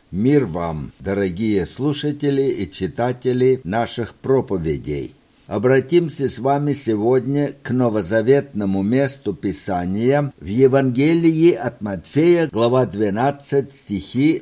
Мир вам, дорогие слушатели и читатели наших проповедей. Обратимся с вами сегодня к новозаветному месту Писания в Евангелии от Матфея, глава 12, стихи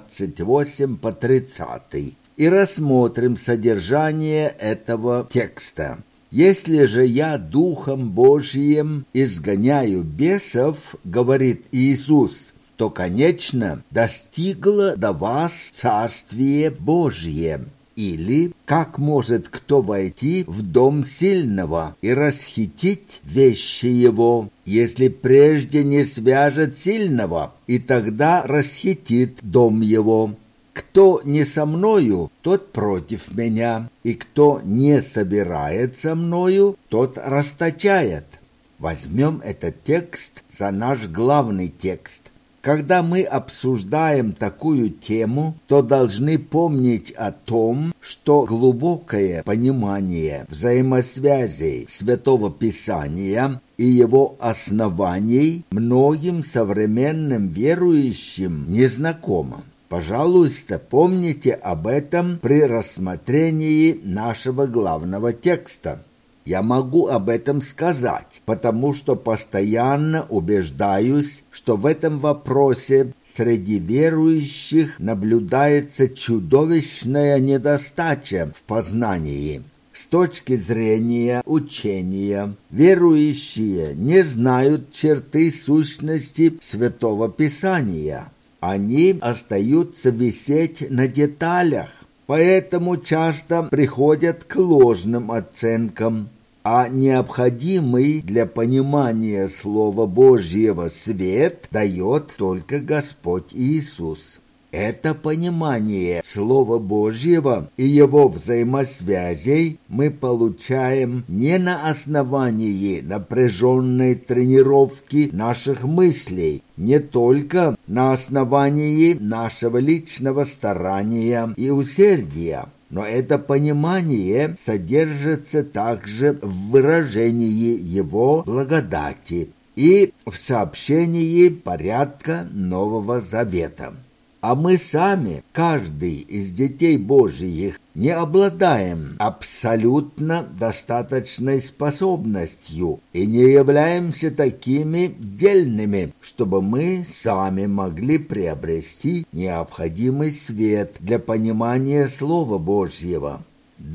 28 по 30, и рассмотрим содержание этого текста. «Если же я Духом Божиим изгоняю бесов, — говорит Иисус, — то, конечно, достигло до вас Царствие Божье. Или как может кто войти в дом сильного и расхитить вещи его, если прежде не свяжет сильного, и тогда расхитит дом его? Кто не со мною, тот против меня, и кто не собирает со мною, тот расточает». Возьмем этот текст за наш главный текст. Когда мы обсуждаем такую тему, то должны помнить о том, что глубокое понимание взаимосвязей Святого Писания и его оснований многим современным верующим незнакомо. Пожалуйста, помните об этом при рассмотрении нашего главного текста. Я могу об этом сказать, потому что постоянно убеждаюсь, что в этом вопросе среди верующих наблюдается чудовищная недостача в познании. С точки зрения учения, верующие не знают черты сущности Святого Писания. Они остаются висеть на деталях, поэтому часто приходят к ложным оценкам, а необходимый для понимания Слова Божьего свет дает только Господь Иисус. Это понимание Слова Божьего и его взаимосвязей мы получаем не на основании напряженной тренировки наших мыслей, не только на основании нашего личного старания и усердия, но это понимание содержится также в выражении его благодати и в сообщении порядка Нового Завета. А мы сами, каждый из детей Божиих, не обладаем абсолютно достаточной способностью и не являемся такими дельными, чтобы мы сами могли приобрести необходимый свет для понимания Слова Божьего.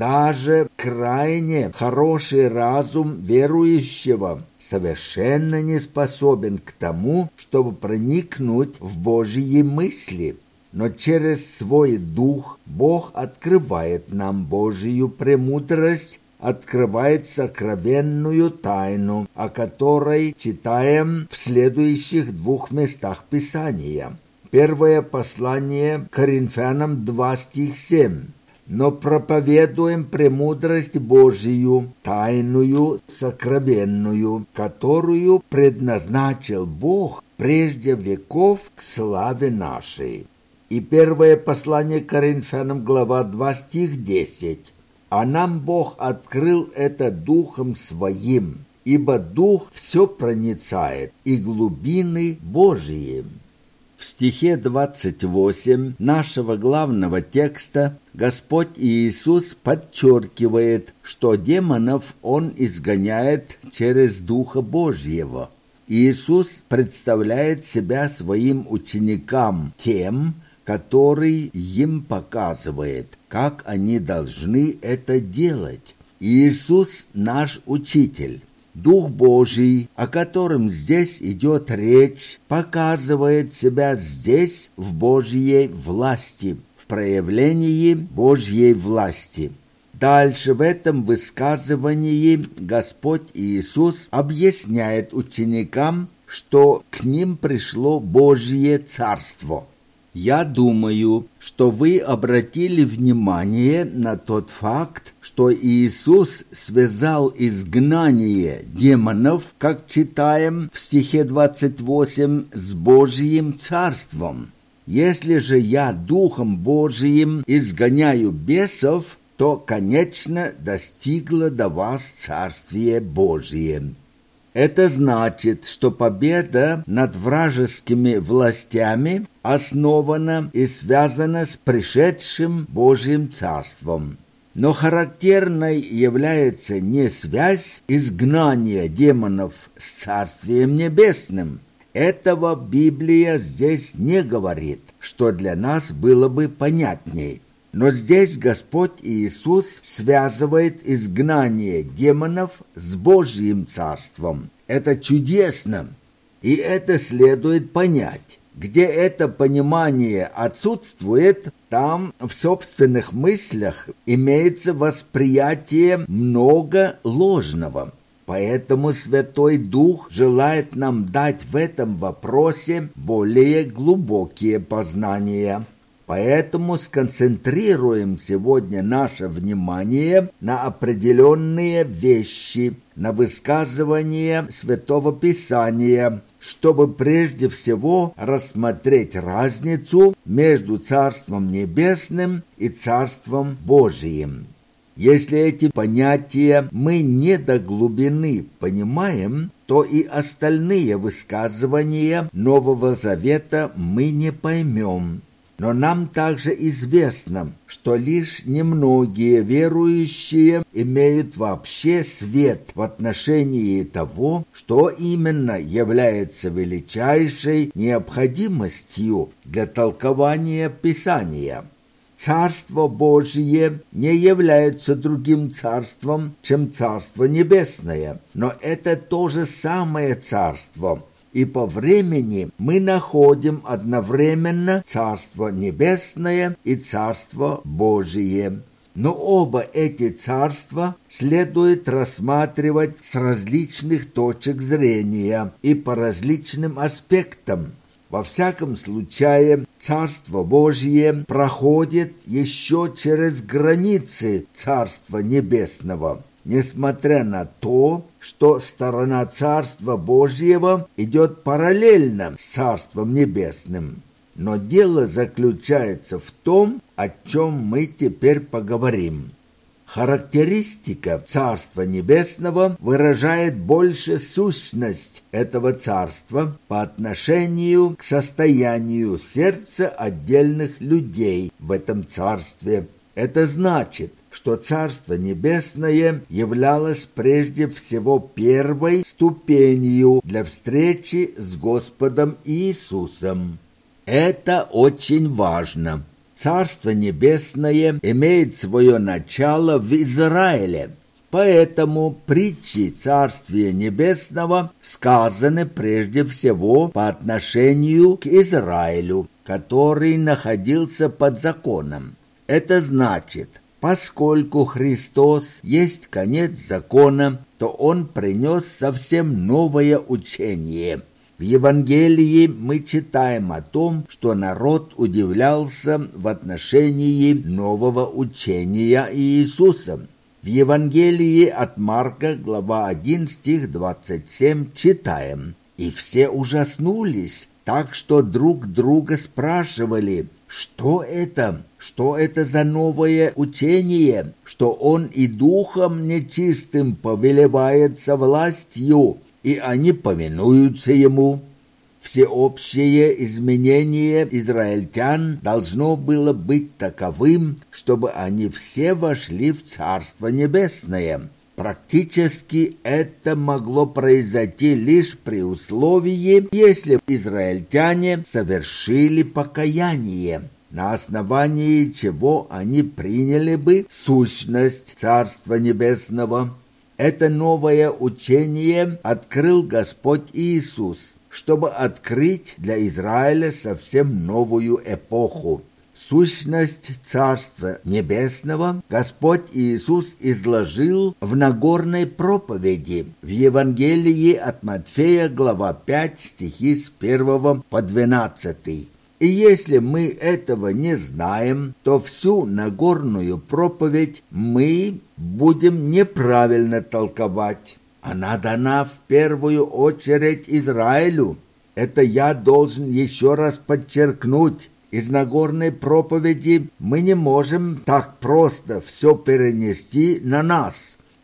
Даже крайне хороший разум верующего совершенно не способен к тому, чтобы проникнуть в Божьи мысли. Но через свой Дух Бог открывает нам Божью премудрость, открывает сокровенную тайну, о которой читаем в следующих двух местах Писания. Первое послание Коринфянам 2, стих 7. «Но проповедуем премудрость Божию, тайную, сокровенную, которую предназначил Бог прежде веков к славе нашей». И первое послание Коринфянам, глава 2, стих 10. «А нам Бог открыл это Духом Своим, ибо Дух все проницает, и глубины Божьи». В стихе 28 нашего главного текста Господь Иисус подчеркивает, что демонов Он изгоняет через Духа Божьего. Иисус представляет себя своим ученикам тем, который им показывает, как они должны это делать. Иисус наш учитель. Дух Божий, о котором здесь идет речь, показывает себя здесь в Божьей власти, в проявлении Божьей власти. Дальше в этом высказывании Господь Иисус объясняет ученикам, что к ним пришло Божье Царство. Я думаю, что вы обратили внимание на тот факт, что Иисус связал изгнание демонов, как читаем в стихе 28, с Божьим Царством. «Если же я Духом Божиим изгоняю бесов, то, конечно, достигло до вас Царствие Божие». Это значит, что победа над вражескими властями основана и связана с пришедшим Божьим Царством. Но характерной является не связь изгнания демонов с Царствием Небесным. Этого Библия здесь не говорит, что для нас было бы понятней. Но здесь Господь Иисус связывает изгнание демонов с Божьим Царством. Это чудесно, и это следует понять. Где это понимание отсутствует, там в собственных мыслях имеется восприятие много ложного. Поэтому Святой Дух желает нам дать в этом вопросе более глубокие познания. Поэтому сконцентрируем сегодня наше внимание на определенные вещи, на высказывания Святого Писания, чтобы прежде всего рассмотреть разницу между Царством Небесным и Царством Божиим. Если эти понятия мы не до глубины понимаем, то и остальные высказывания Нового Завета мы не поймем. Но нам также известно, что лишь немногие верующие имеют вообще свет в отношении того, что именно является величайшей необходимостью для толкования Писания. Царство Божие не является другим царством, чем Царство Небесное, но это то же самое царство. И по времени мы находим одновременно Царство Небесное и Царство Божие. Но оба эти царства следует рассматривать с различных точек зрения и по различным аспектам. Во всяком случае, Царство Божие проходит еще через границы Царства Небесного, несмотря на то, что сторона Царства Божьего идет параллельно с Царством Небесным. Но дело заключается в том, о чем мы теперь поговорим. Характеристика Царства Небесного выражает больше сущность этого царства по отношению к состоянию сердца отдельных людей в этом царстве. Это значит, что Царство Небесное являлось прежде всего первой ступенью для встречи с Господом Иисусом. Это очень важно. Царство Небесное имеет свое начало в Израиле, поэтому притчи Царствия Небесного сказаны прежде всего по отношению к Израилю, который находился под законом. Это значит, поскольку Христос есть конец закона, то Он принес совсем новое учение. В Евангелии мы читаем о том, что народ удивлялся в отношении нового учения Иисуса. В Евангелии от Марка, глава 1, стих 27, читаем: «И все ужаснулись, так что друг друга спрашивали: что это? Что это за новое учение, что он и духом нечистым повелевается властью, и они повинуются ему». Всеобщее изменение израильтян должно было быть таковым, чтобы они все вошли в Царство Небесное. Практически это могло произойти лишь при условии, если израильтяне совершили покаяние, на основании чего они приняли бы сущность Царства Небесного. Это новое учение открыл Господь Иисус, чтобы открыть для Израиля совсем новую эпоху. Сущность Царства Небесного Господь Иисус изложил в Нагорной проповеди в Евангелии от Матфея, глава 5, стихи с 1 по 12. И если мы этого не знаем, то всю Нагорную проповедь мы будем неправильно толковать. Она дана в первую очередь Израилю. Это я должен еще раз подчеркнуть. Из Нагорной проповеди мы не можем так просто все перенести на нас.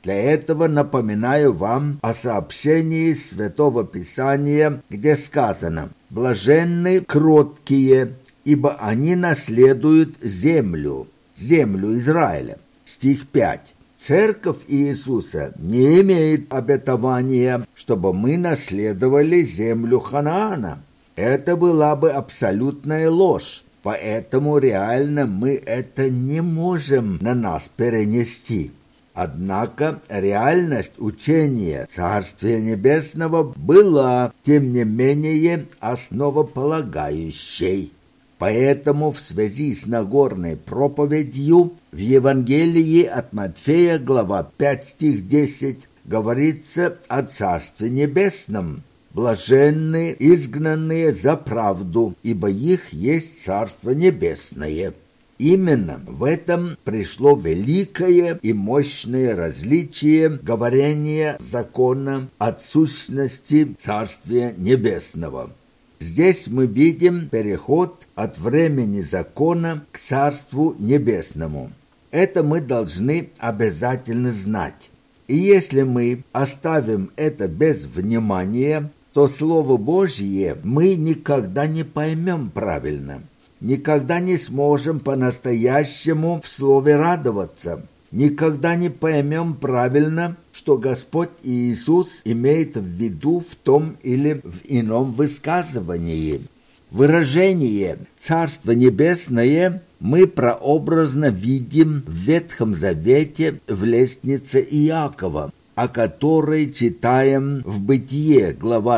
Для этого напоминаю вам о сообщении Святого Писания, где сказано: «Блаженны кроткие, ибо они наследуют землю Израиля». Стих 5. Церковь Иисуса не имеет обетования, чтобы мы наследовали землю Ханаана. Это была бы абсолютная ложь, поэтому реально мы это не можем на нас перенести. Однако реальность учения Царствия Небесного была, тем не менее, основополагающей. Поэтому в связи с Нагорной проповедью в Евангелии от Матфея, глава 5, стих 10, говорится о Царстве Небесном. «Блаженны изгнанные за правду, ибо их есть Царство Небесное». Именно в этом пришло великое и мощное различие говорения закона от сущности Царствия Небесного. Здесь мы видим переход от времени закона к Царству Небесному. Это мы должны обязательно знать. И если мы оставим это без внимания, то Слово Божье мы никогда не поймем правильно. Никогда не сможем по-настоящему в Слове радоваться. Никогда не поймем правильно, что Господь Иисус имеет в виду в том или в ином высказывании. Выражение «Царство Небесное» мы прообразно видим в Ветхом Завете в лестнице Иакова, о которой читаем в Бытие, глава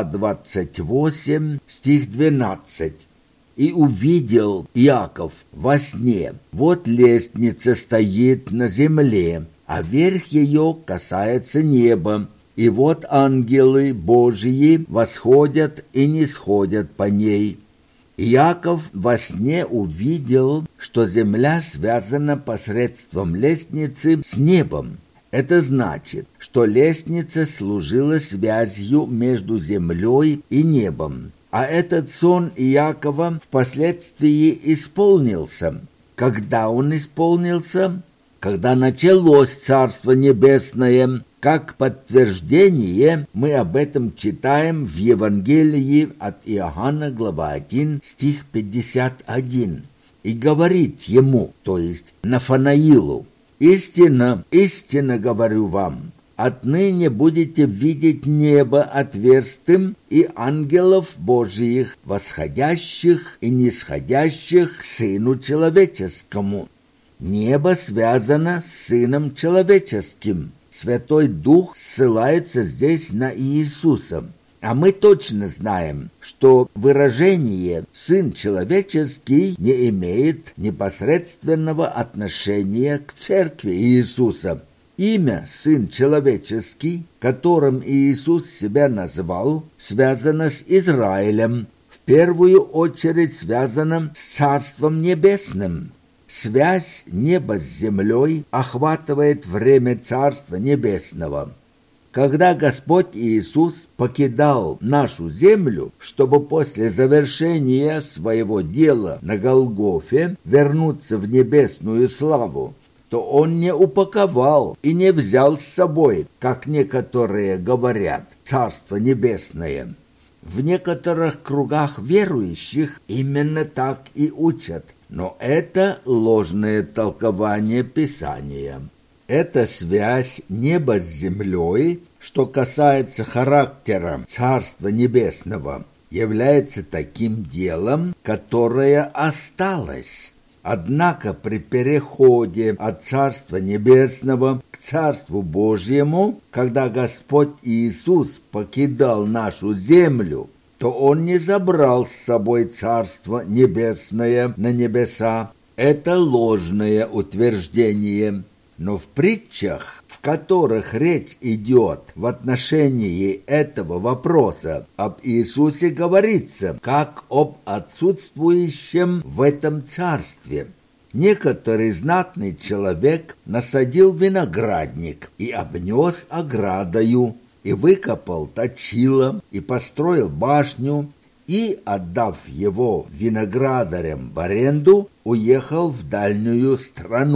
28, стих 12. «И увидел Иаков во сне, вот лестница стоит на земле, а верх ее касается неба, и вот ангелы Божьи восходят и нисходят по ней». Иаков во сне увидел, что земля связана посредством лестницы с небом. Это значит, что лестница служила связью между землей и небом. А этот сон Иакова впоследствии исполнился. Когда он исполнился? Когда началось Царство Небесное. Как подтверждение мы об этом читаем в Евангелии от Иоанна, глава 1, стих 51. «И говорит ему», то есть Нафанаилу: «Истинно, истинно говорю вам, отныне будете видеть небо отверстым и ангелов Божиих, восходящих и нисходящих к Сыну Человеческому». Небо связано с Сыном Человеческим. Святой Дух ссылается здесь на Иисуса. А мы точно знаем, что выражение «Сын Человеческий» не имеет непосредственного отношения к Церкви Иисуса. Имя «Сын Человеческий», которым Иисус себя назвал, связано с Израилем, в первую очередь связано с Царством Небесным. Связь неба с землей охватывает время Царства Небесного. Когда Господь Иисус покидал нашу землю, чтобы после завершения своего дела на Голгофе вернуться в небесную славу, то Он не упаковал и не взял с собой, как некоторые говорят, Царство Небесное. В некоторых кругах верующих именно так и учат, но это ложное толкование Писания. Это связь неба с землей, что касается характера Царства Небесного, является таким делом, которое осталось. Однако при переходе от Царства Небесного к Царству Божьему, когда Господь Иисус покидал нашу землю, то Он не забрал с собой Царство Небесное на небеса. Это ложное утверждение. Но в притчах, в которых речь идет в отношении этого вопроса, об Иисусе говорится, как об отсутствующем в этом царстве. Некоторый знатный человек насадил виноградник и обнес оградою, и выкопал точило, и построил башню, и, отдав его виноградарям в аренду, уехал в дальнюю страну.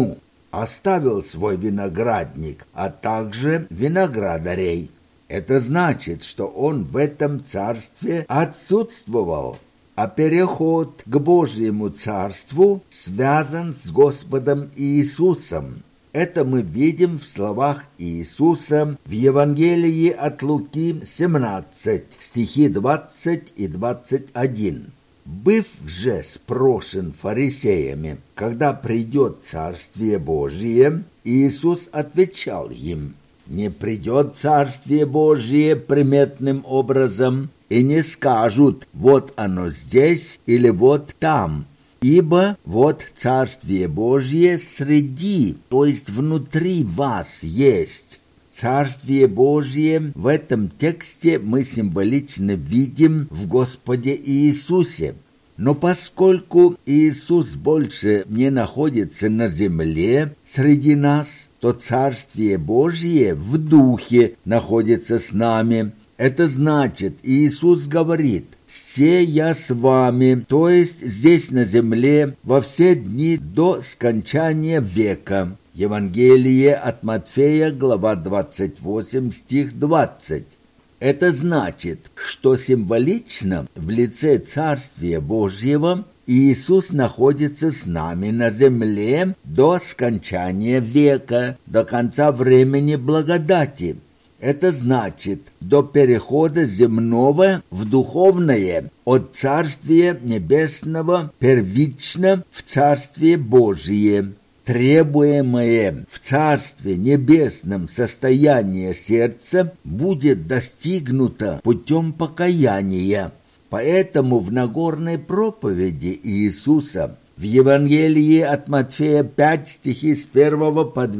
оставил свой виноградник, а также виноградарей. Это значит, что он в этом царстве отсутствовал, а переход к Божьему царству связан с Господом Иисусом. Это мы видим в словах Иисуса в Евангелии от Луки 17, стихи 20 и 21. «Быв же спрошен фарисеями, когда придет Царствие Божие, Иисус отвечал им: не придет Царствие Божие приметным образом, и не скажут: вот оно здесь или вот там, ибо вот Царствие Божие среди, то есть внутри вас есть». Царствие Божие в этом тексте мы символично видим в Господе Иисусе. Но поскольку Иисус больше не находится на земле среди нас, то Царствие Божие в духе находится с нами. Это значит, Иисус говорит: «Се я с вами», то есть здесь на земле, во все дни до скончания века. Евангелие от Матфея, глава 28, стих 20. Это значит, что символично в лице Царствия Божьего Иисус находится с нами на земле до скончания века, до конца времени благодати. Это значит, до перехода земного в духовное, от Царствия Небесного первично в Царствие Божие. Требуемое в Царстве Небесном состояние сердца будет достигнуто путем покаяния. Поэтому в Нагорной проповеди Иисуса в Евангелии от Матфея 5, стихи с 1 по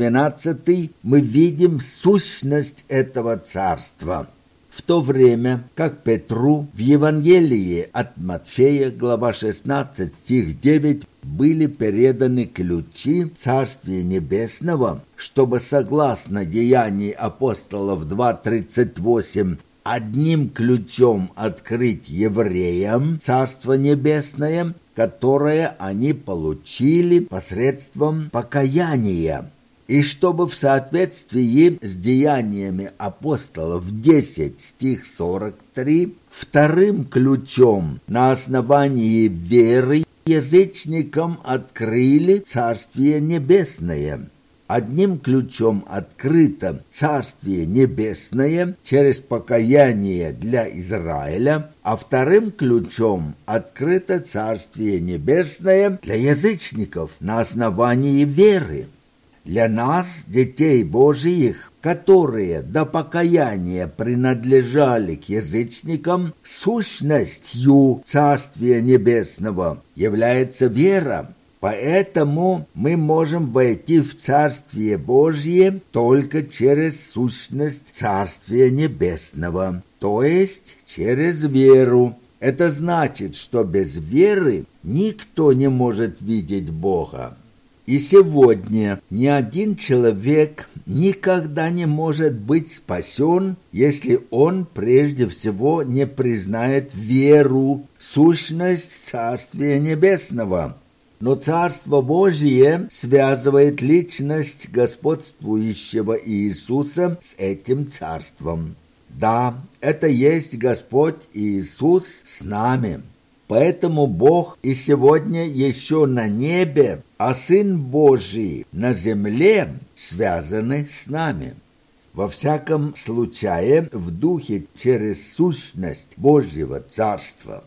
12 мы видим сущность этого царства. В то время, как Петру в Евангелии от Матфея, глава 16, стих 9, были переданы ключи Царствия Небесного, чтобы, согласно Деяний апостолов 2:38, одним ключом открыть евреям Царство Небесное, которое они получили посредством покаяния. И чтобы в соответствии с Деяниями апостолов 10, стих 43, вторым ключом на основании веры язычникам открыли Царствие Небесное. Одним ключом открыто Царствие Небесное через покаяние для Израиля, а вторым ключом открыто Царствие Небесное для язычников на основании веры. Для нас, детей Божиих, которые до покаяния принадлежали к язычникам, сущностью Царствия Небесного является вера. Поэтому мы можем войти в Царствие Божие только через сущность Царствия Небесного, то есть через веру. Это значит, что без веры никто не может видеть Бога. И сегодня ни один человек никогда не может быть спасен, если он прежде всего не признает веру, сущность Царствия Небесного. Но Царство Божие связывает личность господствующего Иисуса с этим Царством. Да, это есть Господь Иисус с нами. Поэтому Бог и сегодня еще на небе, а Сын Божий на земле связаны с нами. Во всяком случае, в духе через сущность Божьего Царства.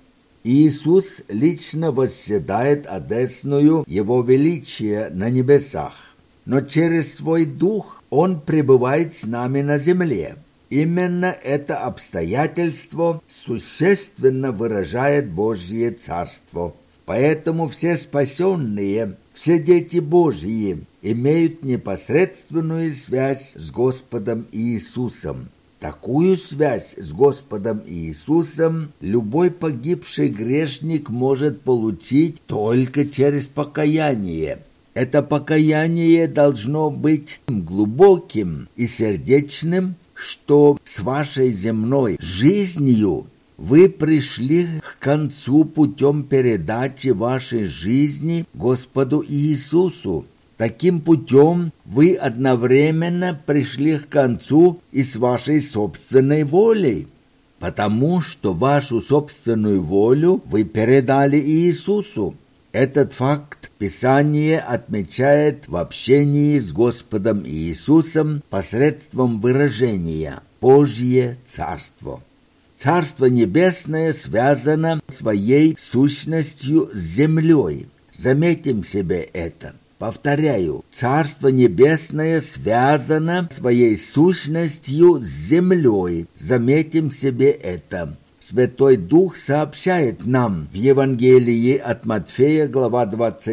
Иисус лично восседает одесную Его величия на небесах, но через свой дух Он пребывает с нами на земле. Именно это обстоятельство существенно выражает Божье Царство. Поэтому все спасенные, все дети Божьи имеют непосредственную связь с Господом Иисусом. Такую связь с Господом Иисусом любой погибший грешник может получить только через покаяние. Это покаяние должно быть глубоким и сердечным, что с вашей земной жизнью вы пришли к концу путем передачи вашей жизни Господу Иисусу. Таким путем вы одновременно пришли к концу и с вашей собственной волей, потому что вашу собственную волю вы передали Иисусу. Этот факт Писание отмечает в общении с Господом Иисусом посредством выражения «Божье Царство». Царство Небесное связано своей сущностью с землей. Заметим себе это. Повторяю, Царство Небесное связано своей сущностью с землей. Заметим себе это. Святой Дух сообщает нам в Евангелии от Матфея, глава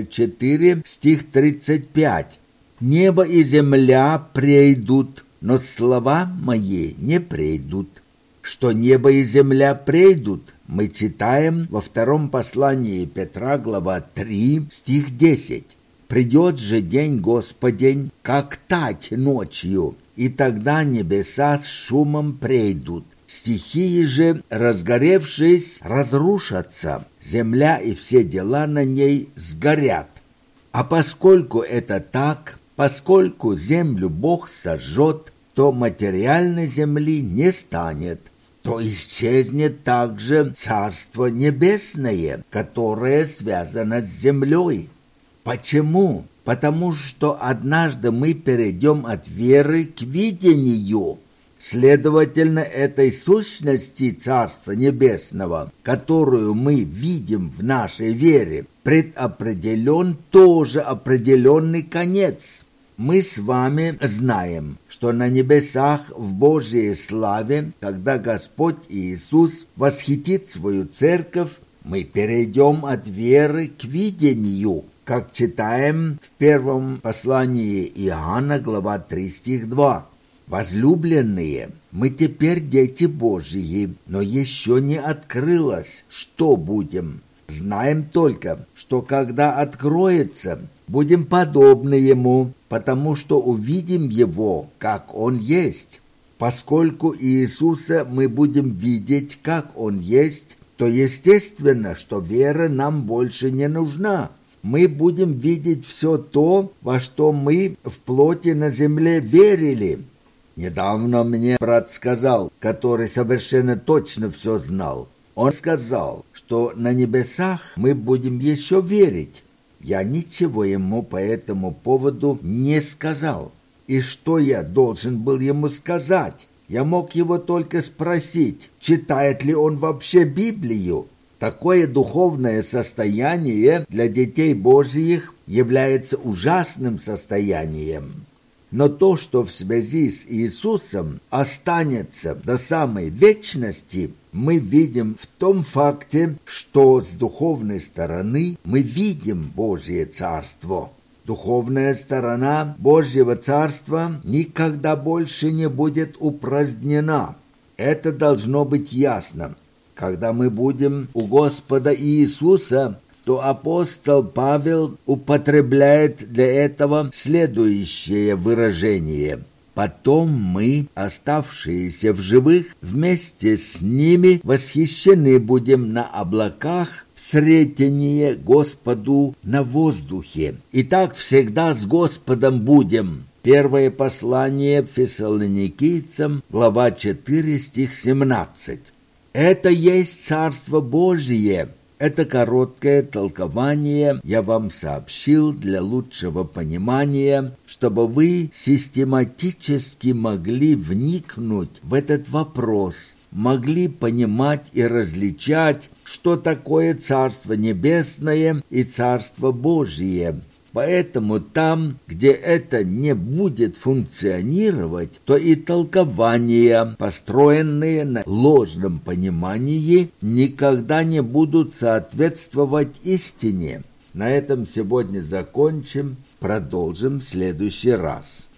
24, стих 35. «Небо и земля прейдут, но слова мои не прейдут». Что небо и земля прейдут, мы читаем во втором послании Петра, глава 3, стих 10. «Придет же день Господень, как тать ночью, и тогда небеса с шумом прейдут. Стихии же, разгоревшись, разрушатся, земля и все дела на ней сгорят. А поскольку это так, поскольку землю Бог сожжет, то материальной земли не станет, то исчезнет также Царство Небесное, которое связано с землей. Почему? Потому что однажды мы перейдем от веры к видению. Следовательно, этой сущности Царства Небесного, которую мы видим в нашей вере, предопределен тоже определенный конец. Мы с вами знаем, что на небесах в Божьей славе, когда Господь Иисус восхитит свою церковь, мы перейдем от веры к видению, как читаем в первом послании Иоанна, глава 3, стих 2. «Возлюбленные, мы теперь дети Божьи, но еще не открылось, что будем. Знаем только, что когда откроется, будем подобны Ему, потому что увидим Его, как Он есть. Поскольку Иисуса мы будем видеть, как Он есть, то естественно, что вера нам больше не нужна. Мы будем видеть все то, во что мы в плоти на земле верили». Недавно мне брат сказал, который совершенно точно все знал. Он сказал, что на небесах мы будем еще верить. Я ничего ему по этому поводу не сказал. И что я должен был ему сказать? Я мог его только спросить, читает ли он вообще Библию. Такое духовное состояние для детей Божьих является ужасным состоянием. Но то, что в связи с Иисусом останется до самой вечности, мы видим в том факте, что с духовной стороны мы видим Божье Царство. Духовная сторона Божьего Царства никогда больше не будет упразднена. Это должно быть ясно. Когда мы будем у Господа Иисуса, то апостол Павел употребляет для этого следующее выражение: «Потом мы, оставшиеся в живых, вместе с ними восхищены будем на облаках в сретении Господу на воздухе. И так всегда с Господом будем». Первое послание Фессалоникийцам, глава 4, стих 17. Это есть Царство Божие. Это короткое толкование я вам сообщил для лучшего понимания, чтобы вы систематически могли вникнуть в этот вопрос, могли понимать и различать, что такое Царство Небесное и Царство Божие. Поэтому там, где это не будет функционировать, то и толкования, построенные на ложном понимании, никогда не будут соответствовать истине. На этом сегодня закончим, продолжим в следующий раз.